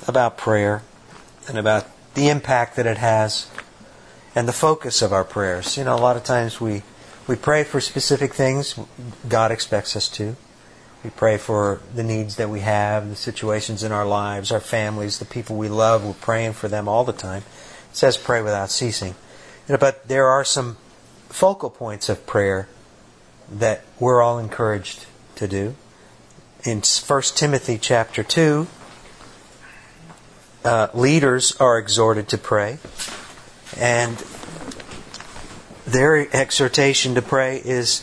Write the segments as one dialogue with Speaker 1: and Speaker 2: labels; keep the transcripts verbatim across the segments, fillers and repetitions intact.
Speaker 1: about prayer and about the impact that it has and the focus of our prayers. You know, a lot of times we, we pray for specific things God expects us to. We pray for the needs that we have, the situations in our lives, our families, the people we love. We're praying for them all the time. It says pray without ceasing. But there are some focal points of prayer that we're all encouraged to do. In First Timothy chapter two, uh, leaders are exhorted to pray. And their exhortation to pray is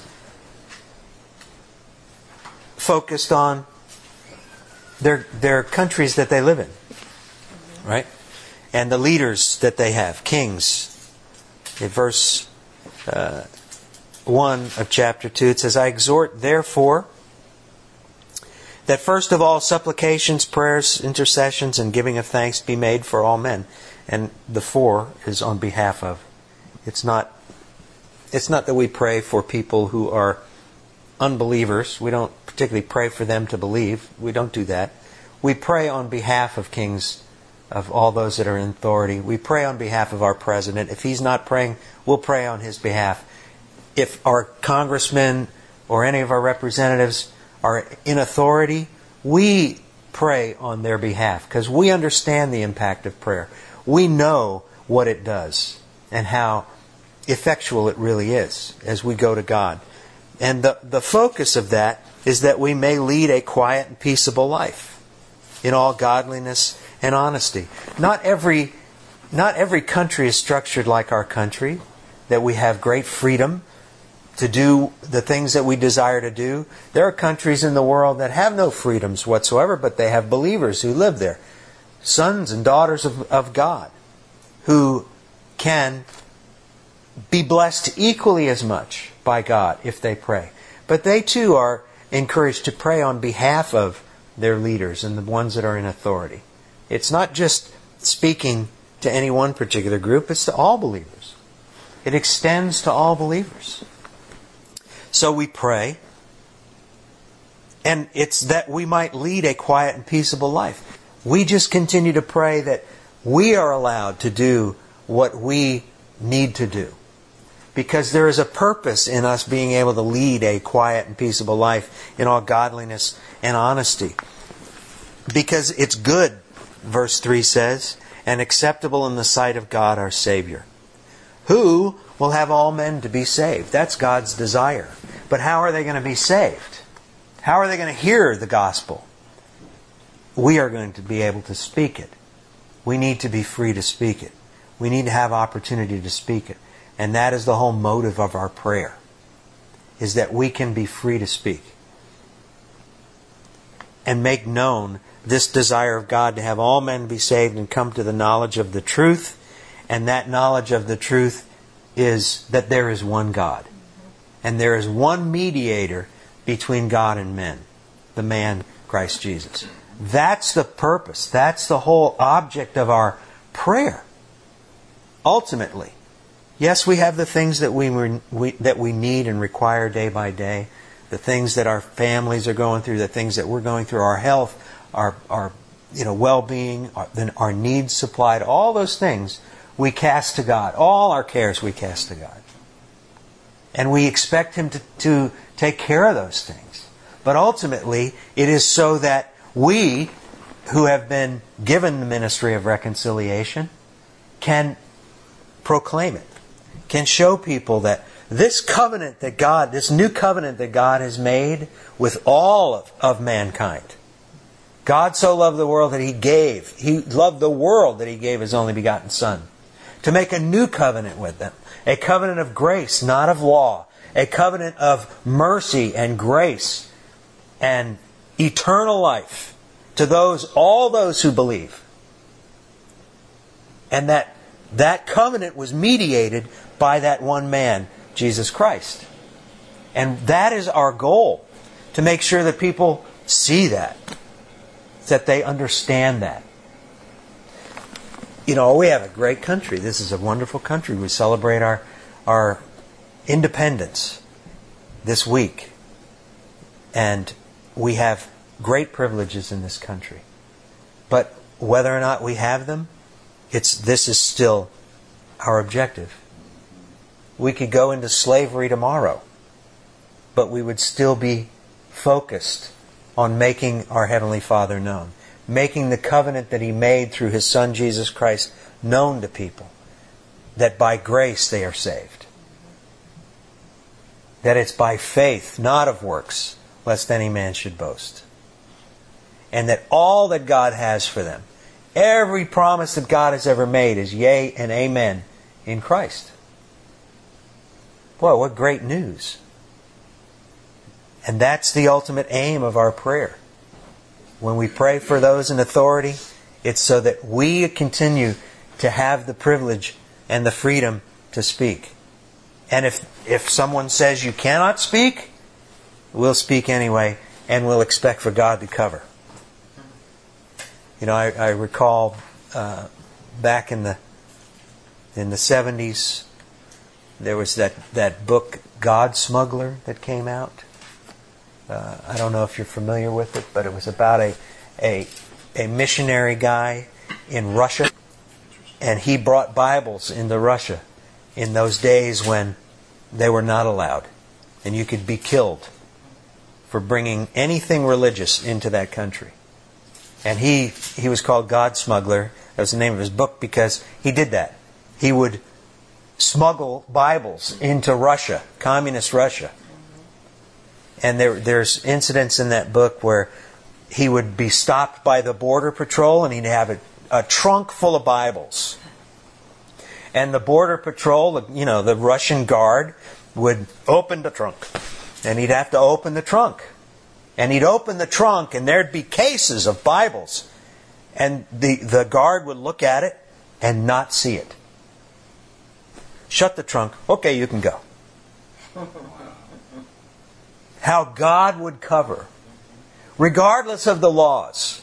Speaker 1: focused on their their countries that they live in. Right? And the leaders that they have, kings. In verse uh, one of chapter two, it says, I exhort, therefore, that first of all supplications, prayers, intercessions, and giving of thanks be made for all men. And the for is on behalf of. It's not, it's not that we pray for people who are unbelievers. We don't particularly pray for them to believe. We don't do that. We pray on behalf of kings, of all those that are in authority. We pray on behalf of our president. If he's not praying, we'll pray on his behalf. If our congressmen or any of our representatives are in authority, we pray on their behalf because we understand the impact of prayer. We know what it does and how effectual it really is as we go to God. And the, the focus of that is that we may lead a quiet and peaceable life in all godliness and honesty. Not every, not every country is structured like our country, that we have great freedom to do the things that we desire to do. There are countries in the world that have no freedoms whatsoever, but they have believers who live there. Sons and daughters of, of God who can be blessed equally as much by God if they pray. But they too are encouraged to pray on behalf of their leaders and the ones that are in authority. It's not just speaking to any one particular group, it's to all believers. It extends to all believers. So we pray, and it's that we might lead a quiet and peaceable life. We just continue to pray that we are allowed to do what we need to do. Because there is a purpose in us being able to lead a quiet and peaceable life in all godliness and honesty. Because it's good, verse three says, and acceptable in the sight of God our Savior, who will have all men to be saved. That's God's desire. But how are they going to be saved? How are they going to hear the gospel? We are going to be able to speak it. We need to be free to speak it. We need to have opportunity to speak it. And that is the whole motive of our prayer, is that we can be free to speak and make known this desire of God to have all men be saved and come to the knowledge of the truth. And that knowledge of the truth is that there is one God. And there is one mediator between God and men, the man Christ Jesus. That's the purpose. That's the whole object of our prayer. Ultimately, yes, we have the things that we, we that we need and require day by day, the things that our families are going through, the things that we're going through, our health, our our you know well-being, our, then our needs supplied, all those things we cast to God. All our cares we cast to God. And we expect Him to, to take care of those things. But ultimately, it is so that we, who have been given the ministry of reconciliation, can proclaim it. Can show people that this covenant that God, this new covenant that God has made with all of, of mankind. God so loved the world that He gave. He loved the world that He gave His only begotten Son. To make a new covenant with them. A covenant of grace, not of law. A covenant of mercy and grace and eternal life to those, all those who believe. And that that covenant was mediated by that one man, Jesus Christ. And that is our goal, to make sure that people see that, that they understand that. You know, we have a great country. This is a wonderful country. We celebrate our our independence this week. And we have great privileges in this country. But whether or not we have them, it's this is still our objective. We could go into slavery tomorrow, but we would still be focused on making our Heavenly Father known, making the covenant that He made through His Son Jesus Christ known to people, that by grace they are saved. That it's by faith, not of works, lest any man should boast. And that all that God has for them, every promise that God has ever made is yea and amen in Christ. Boy, what great news. And that's the ultimate aim of our prayer. When we pray for those in authority, it's so that we continue to have the privilege and the freedom to speak. And if if someone says you cannot speak, we'll speak anyway, and we'll expect for God to cover. You know, I, I recall uh, back in the in the seventies, there was that, that book, God Smuggler, that came out. Uh, I don't know if you're familiar with it, but it was about a, a a missionary guy in Russia, and he brought Bibles into Russia in those days when they were not allowed, and you could be killed for bringing anything religious into that country. And he he was called God Smuggler. That was the name of his book because he did that. He would smuggle Bibles into Russia, communist Russia. And there, there's incidents in that book where he would be stopped by the border patrol and he'd have a, a trunk full of Bibles. And the border patrol, you know, the Russian guard would open the trunk. And he'd have to open the trunk. And he'd open the trunk and there'd be cases of Bibles. And the, the guard would look at it and not see it. Shut the trunk. Okay, you can go. How God would cover, regardless of the laws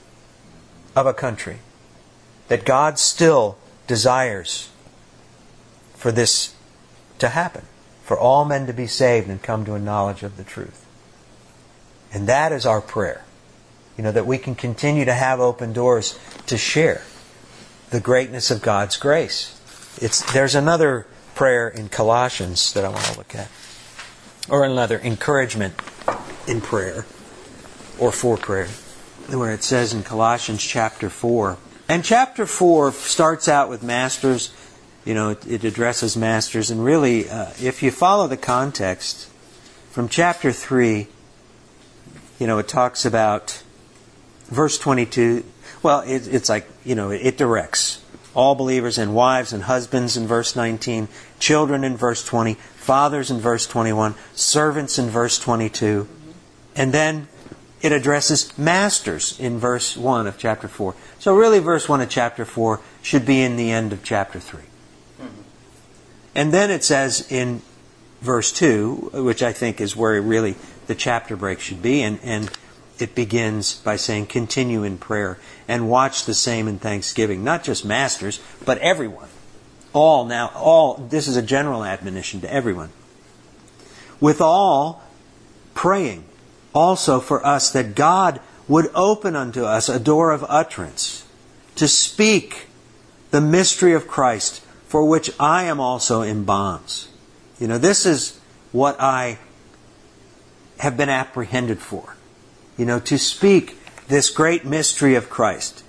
Speaker 1: of a country, that God still desires for this to happen, for all men to be saved and come to a knowledge of the truth. And that is our prayer. You know, that we can continue to have open doors to share the greatness of God's grace. It's there's another prayer in Colossians that I want to look at. Or another encouragement in prayer, or for prayer, where it says in Colossians chapter four. And chapter four starts out with masters. You know, it, it addresses masters. And really, uh, if you follow the context, from chapter three, you know, it talks about verse twenty-two. Well, it, it's like, you know, it, it directs all believers and wives and husbands in verse nineteen, children in verse twenty, fathers in verse twenty-one, servants in verse twenty-two, and then it addresses masters in verse one of chapter four. So really verse one of chapter four should be in the end of chapter three. And then it says in verse two, which I think is where really the chapter break should be, and, and it begins by saying, continue in prayer and watch the same in thanksgiving. Not just masters, but everyone. All now, all, this is a general admonition to everyone. With all praying also for us that God would open unto us a door of utterance to speak the mystery of Christ, for which I am also in bonds. You know, this is what I have been apprehended for. You know, to speak this great mystery of Christ,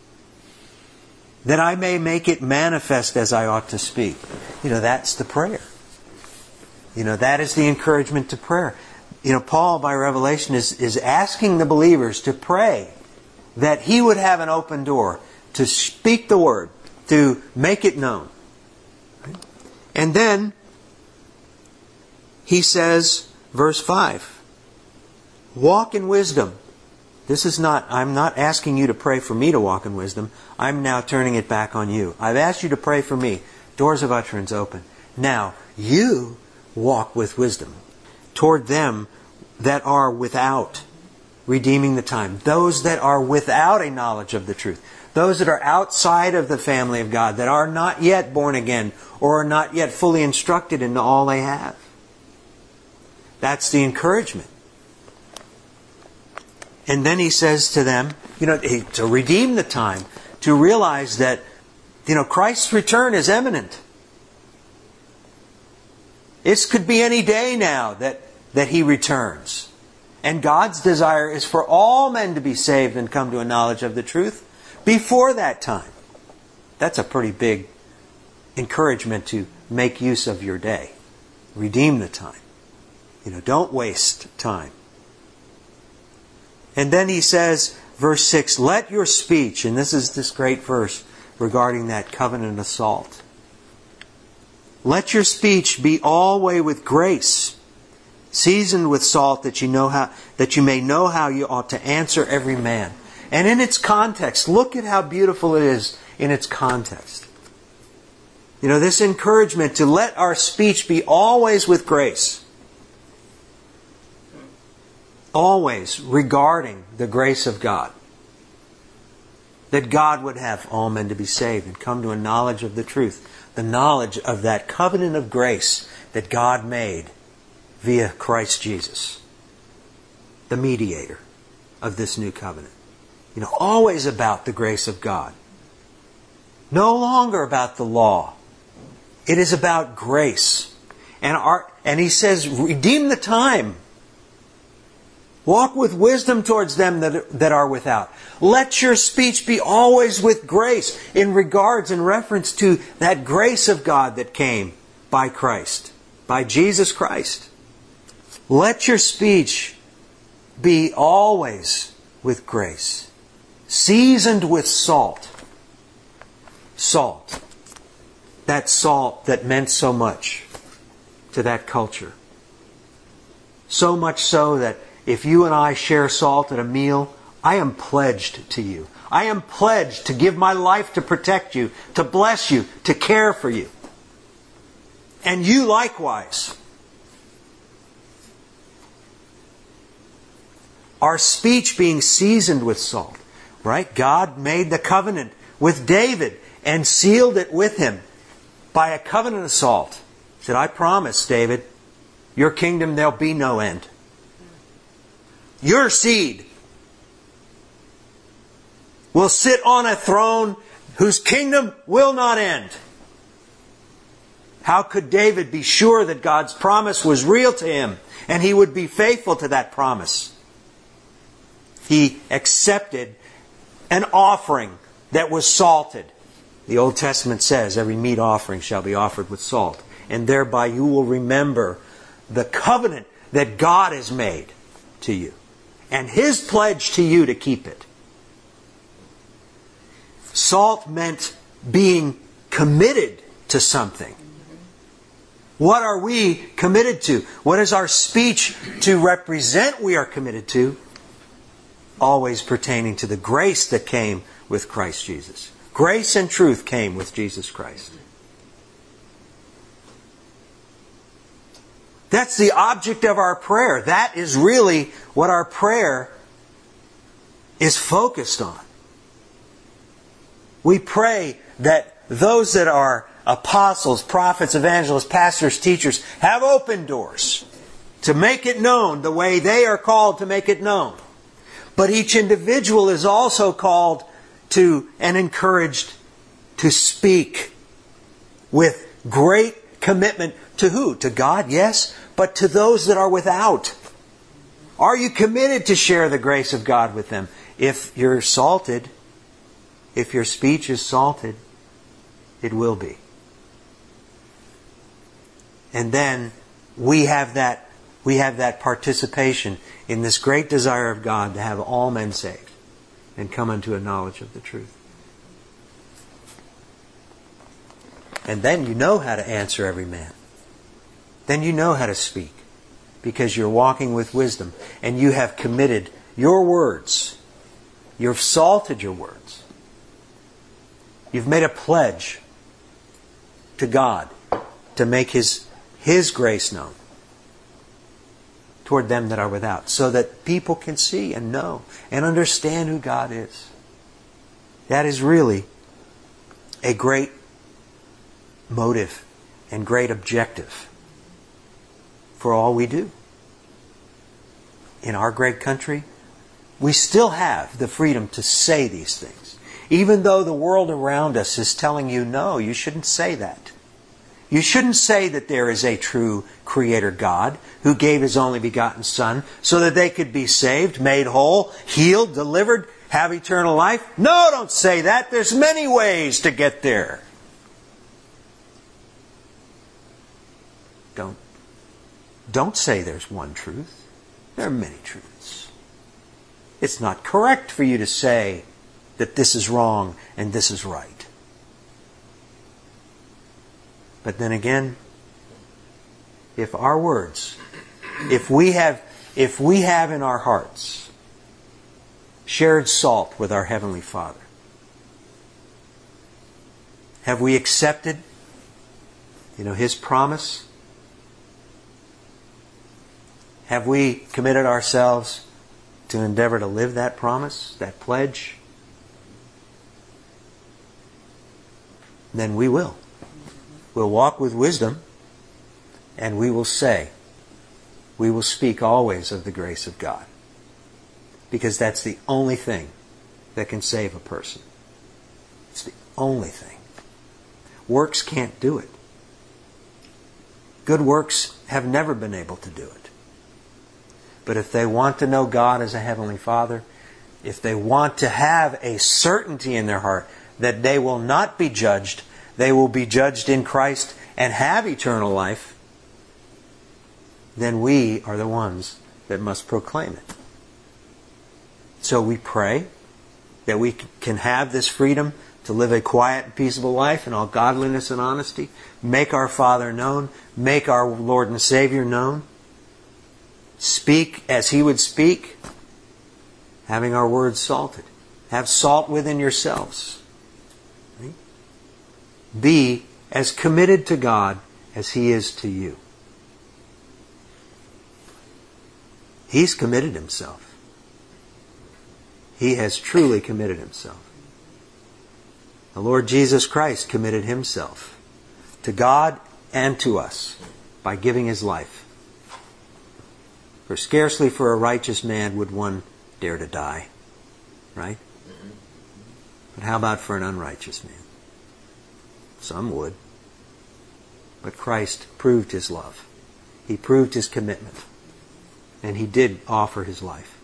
Speaker 1: that I may make it manifest as I ought to speak. You know, that's the prayer. You know, that is the encouragement to prayer. You know, Paul, by revelation, is, is asking the believers to pray that he would have an open door to speak the word, to make it known. And then he says, verse five, walk in wisdom. This is not, I'm not asking you to pray for me to walk in wisdom. I'm now turning it back on you. I've asked you to pray for me. Doors of utterance open. Now, you walk with wisdom toward them that are without, redeeming the time. Those that are without a knowledge of the truth. Those that are outside of the family of God, that are not yet born again, or are not yet fully instructed into all they have. That's the encouragement. And then he says to them, you know, to redeem the time, to realize that, you know, Christ's return is imminent. This could be any day now that, that He returns. And God's desire is for all men to be saved and come to a knowledge of the truth before that time. That's a pretty big encouragement to make use of your day. Redeem the time. You know, don't waste time. And then he says, verse six, let your speech, and this is this great verse regarding that covenant of salt. Let your speech be always with grace, seasoned with salt, that you know how that you may know how you ought to answer every man. And in its context, look at how beautiful it is in its context. You know, this encouragement to let our speech be always with grace. Always regarding the grace of God. That God would have all men to be saved and come to a knowledge of the truth. The knowledge of that covenant of grace that God made via Christ Jesus. The mediator of this new covenant. You know, always about the grace of God. No longer about the law. It is about grace. And our, and he says, redeem the time. Walk with wisdom towards them that, that are without. Let your speech be always with grace, in regards and reference to that grace of God that came by Christ, by Jesus Christ. Let your speech be always with grace, seasoned with salt. Salt. That salt that meant so much to that culture. So much so that if you and I share salt at a meal, I am pledged to you. I am pledged to give my life to protect you, to bless you, to care for you. And you likewise. Our speech being seasoned with salt, right? God made the covenant with David and sealed it with him by a covenant of salt. He said, I promise, David, your kingdom there'll be no end. Your seed will sit on a throne whose kingdom will not end. How could David be sure that God's promise was real to him and he would be faithful to that promise? He accepted an offering that was salted. The Old Testament says every meat offering shall be offered with salt. And thereby you will remember the covenant that God has made to you. And His pledge to you to keep it. Salt meant being committed to something. What are we committed to? What is our speech to represent we are committed to? Always pertaining to the grace that came with Christ Jesus. Grace and truth came with Jesus Christ. That's the object of our prayer. That is really what our prayer is focused on. We pray that those that are apostles, prophets, evangelists, pastors, teachers have open doors to make it known the way they are called to make it known. But each individual is also called to and encouraged to speak with great commitment to who? To God, yes, but to those that are without. Are you committed to share the grace of God with them? If you're salted, if your speech is salted, it will be. And then we have that we have that participation in this great desire of God to have all men saved and come unto a knowledge of the truth. And then you know how to answer every man. Then you know how to speak. Because you're walking with wisdom. And you have committed your words. You've salted your words. You've made a pledge to God to make His, His grace known toward them that are without. So that people can see and know and understand who God is. That is really a great motive and great objective for all we do. In our great country, we still have the freedom to say these things. Even though the world around us is telling you, no, you shouldn't say that. You shouldn't say that there is a true Creator God who gave His only begotten Son so that they could be saved, made whole, healed, delivered, have eternal life. No, don't say that. There's many ways to get there. Don't, don't say there's one truth. There are many truths. It's not correct for you to say that this is wrong and this is right. But then again, if our words, if we have, if we have in our hearts shared salt with our Heavenly Father, have we accepted, you know, His promise? Have we committed ourselves to endeavor to live that promise, that pledge? Then we will. We'll walk with wisdom, and we will say, we will speak always of the grace of God. Because that's the only thing that can save a person. It's the only thing. Works can't do it. Good works have never been able to do it. But if they want to know God as a Heavenly Father, if they want to have a certainty in their heart that they will not be judged, they will be judged in Christ and have eternal life, then we are the ones that must proclaim it. So we pray that we can have this freedom to live a quiet and peaceable life in all godliness and honesty, make our Father known, make our Lord and Savior known, speak as He would speak, having our words salted. Have salt within yourselves. Be as committed to God as He is to you. He's committed Himself. He has truly committed Himself. The Lord Jesus Christ committed Himself to God and to us by giving His life. For scarcely for a righteous man would one dare to die. Right? But how about for an unrighteous man? Some would. But Christ proved His love. He proved His commitment. And He did offer His life.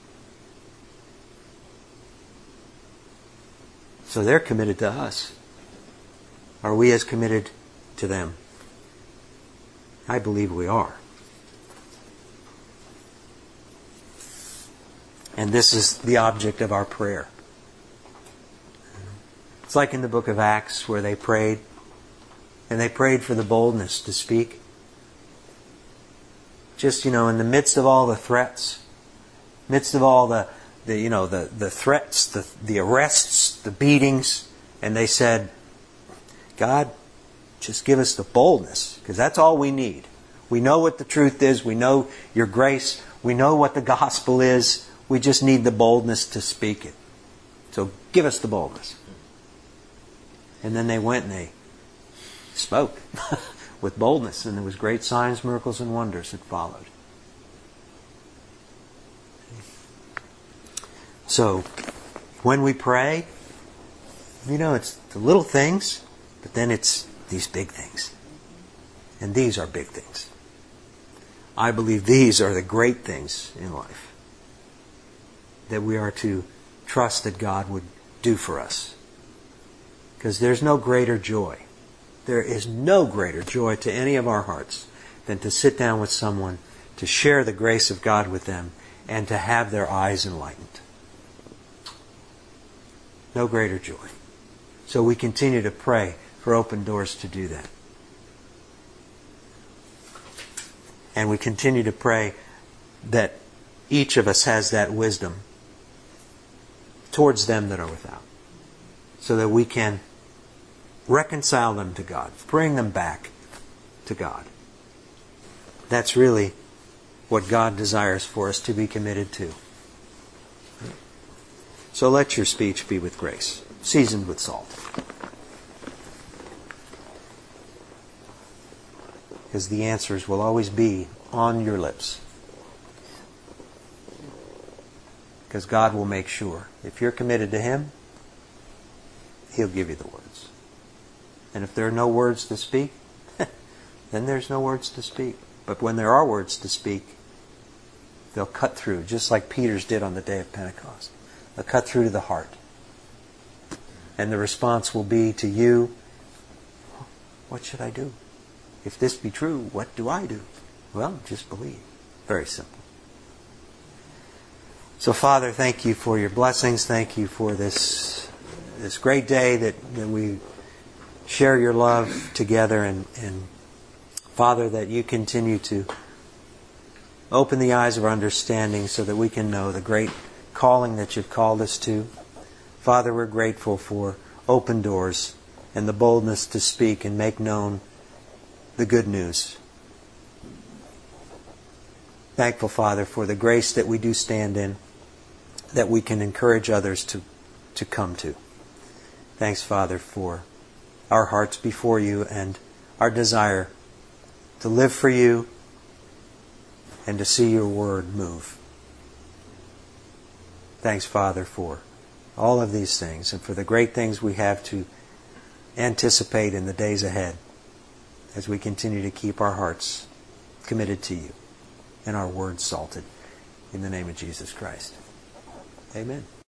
Speaker 1: So they're committed to us. Are we as committed to them? I believe we are. And this is the object of our prayer. It's like in the book of Acts where they prayed. And they prayed for the boldness to speak. Just, you know, in the midst of all the threats, midst of all the, the you know, the, the threats, the, the arrests, the beatings, and they said, God, just give us the boldness, because that's all we need. We know what the truth is. We know your grace. We know what the gospel is. We just need the boldness to speak it. So give us the boldness. And then they went and they spoke with boldness, and there was great signs, miracles, and wonders that followed. So, when we pray, you know, it's the little things, but then it's these big things. And these are big things. I believe these are the great things in life that we are to trust that God would do for us. Because there's no greater joy. There is no greater joy to any of our hearts than to sit down with someone, to share the grace of God with them, and to have their eyes enlightened. No greater joy. So we continue to pray for open doors to do that. And we continue to pray that each of us has that wisdom towards them that are without, so that we can reconcile them to God. Bring them back to God. That's really what God desires for us to be committed to. So let your speech be with grace, seasoned with salt. Because the answers will always be on your lips. Because God will make sure. If you're committed to Him, He'll give you the words. And if there are no words to speak, then there's no words to speak. But when there are words to speak, they'll cut through, just like Peter's did on the day of Pentecost. They'll cut through to the heart. And the response will be to you, what should I do? If this be true, what do I do? Well, just believe. Very simple. So, Father, thank you for your blessings. Thank you for this this great day that, that we share your love together. And, and, Father, that you continue to open the eyes of our understanding so that we can know the great calling that you've called us to. Father, we're grateful for open doors and the boldness to speak and make known the good news. Thankful, Father, for the grace that we do stand in, that we can encourage others to, to come to. Thanks, Father, for our hearts before you and our desire to live for you and to see your word move. Thanks, Father, for all of these things and for the great things we have to anticipate in the days ahead as we continue to keep our hearts committed to you and our words salted. In the name of Jesus Christ. Amen.